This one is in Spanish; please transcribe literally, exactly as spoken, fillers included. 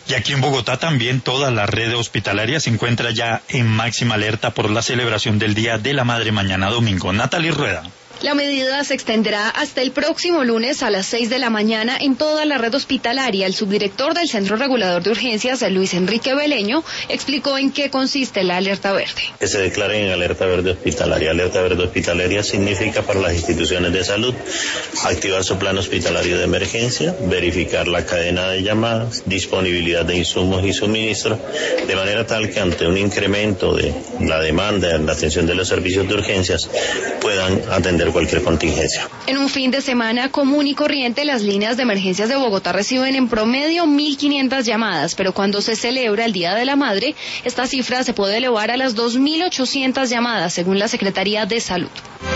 Y aquí en Bogotá también toda la red hospitalaria se encuentra ya en máxima alerta por la celebración del Día de la Madre mañana domingo. Natalie Rueda. La medida se extenderá hasta el próximo lunes a las seis de la mañana en toda la red hospitalaria. El subdirector del Centro Regulador de Urgencias, Luis Enrique Beleño, explicó en qué consiste la alerta verde. Que se declare en alerta verde hospitalaria. Alerta verde hospitalaria significa para las instituciones de salud activar su plan hospitalario de emergencia, verificar la cadena de llamadas, disponibilidad de insumos y suministros, de manera tal que ante un incremento de la demanda en la atención de los servicios de urgencias puedan atender cualquier contingencia. En un fin de semana común y corriente, las líneas de emergencias de Bogotá reciben en promedio mil quinientas llamadas, pero cuando se celebra el Día de la Madre, esta cifra se puede elevar a las dos mil ochocientas llamadas, según la Secretaría de Salud.